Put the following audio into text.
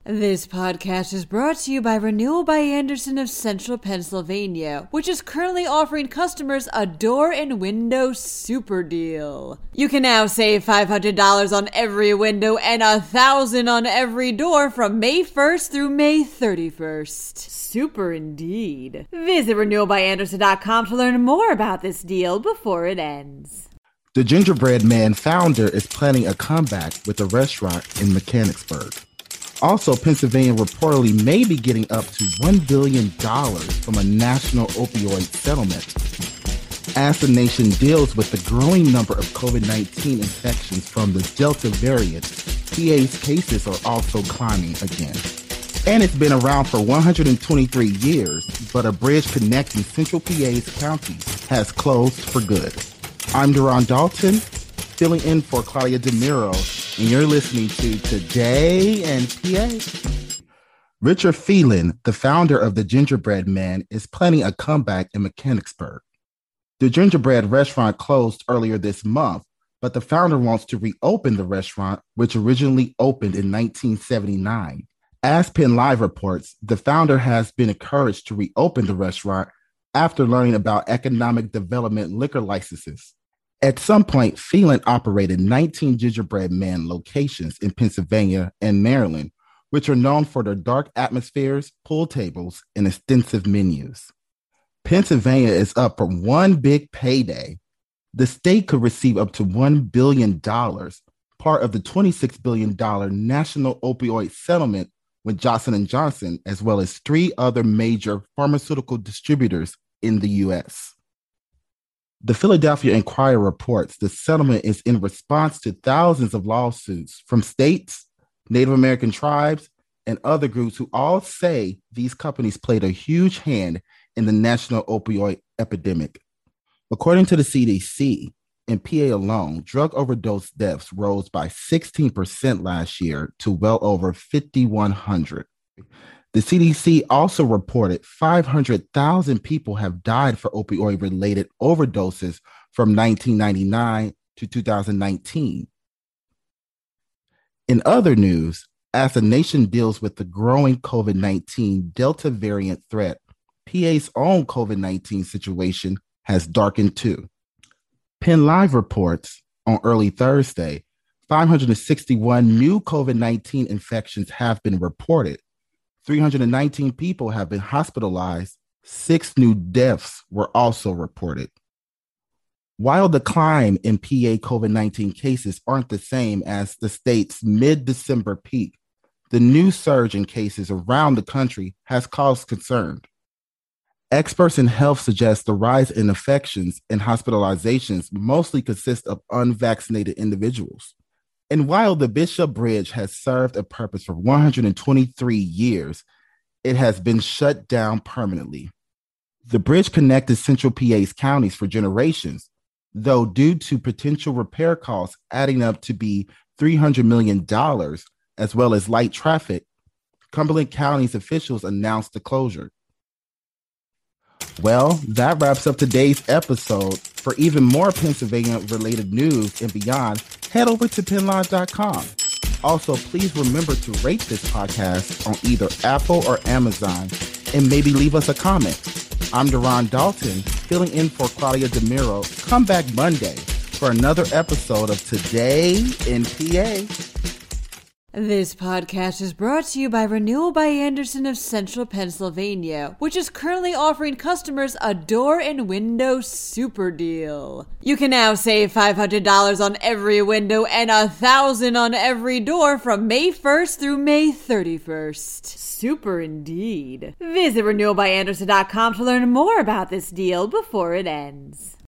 This podcast is brought to you by Renewal by Andersen of Central Pennsylvania, which is currently offering customers a door and window super deal. You can now save $500 on every window and $1,000 on every door from May 1st through May 31st. Super indeed. Visit renewalbyandersen.com to learn more about this deal before it ends. The Gingerbread Man founder is planning a comeback with a restaurant in Mechanicsburg. Also, Pennsylvania reportedly may be getting up to $1 billion from a national opioid settlement. As the nation deals with the growing number of COVID-19 infections from the Delta variant, PA's cases are also climbing again. And it's been around for 123 years, but a bridge connecting Central PA's counties has closed for good. I'm Deron Dalton, filling in for Claudia DeMiro, and you're listening to Today in PA. Richard Phelan, the founder of the Gingerbread Man, is planning a comeback in Mechanicsburg. The Gingerbread restaurant closed earlier this month, but the founder wants to reopen the restaurant, which originally opened in 1979. As Penn Live reports, the founder has been encouraged to reopen the restaurant after learning about economic development liquor licenses. At some point, Phelan operated 19 Gingerbread Man locations in Pennsylvania and Maryland, which are known for their dark atmospheres, pool tables, and extensive menus. Pennsylvania is up for one big payday. The state could receive up to $1 billion, part of the $26 billion national opioid settlement with Johnson & Johnson, as well as 3 other major pharmaceutical distributors in the U.S. The Philadelphia Inquirer reports the settlement is in response to thousands of lawsuits from states, Native American tribes, and other groups who all say these companies played a huge hand in the national opioid epidemic. According to the CDC, in PA alone, drug overdose deaths rose by 16% last year to well over 5,100. The CDC also reported 500,000 people have died for opioid-related overdoses from 1999 to 2019. In other news, as the nation deals with the growing COVID-19 Delta variant threat, PA's own COVID-19 situation has darkened too. Penn Live reports on early Thursday, 561 new COVID-19 infections have been reported. 319 people have been hospitalized. 6 new deaths were also reported. While the climb in PA COVID-19 cases aren't the same as the state's mid-December peak, the new surge in cases around the country has caused concern. Experts in health suggest the rise in infections and hospitalizations mostly consist of unvaccinated individuals. And while the Bishop Bridge has served a purpose for 123 years, it has been shut down permanently. The bridge connected Central PA's counties for generations, though due to potential repair costs adding up to be $300 million, as well as light traffic, Cumberland County's officials announced the closure. Well, that wraps up today's episode. For even more Pennsylvania-related news and beyond, head over to PennLive.com. Also, please remember to rate this podcast on either Apple or Amazon and maybe leave us a comment. I'm Deron Dalton, filling in for Claudia DeMiro. Come back Monday for another episode of Today in PA. This podcast is brought to you by Renewal by Andersen of Central Pennsylvania, which is currently offering customers a door and window super deal. You can now save $500 on every window and $1,000 on every door from May 1st through May 31st. Super indeed. Visit renewalbyandersen.com to learn more about this deal before it ends.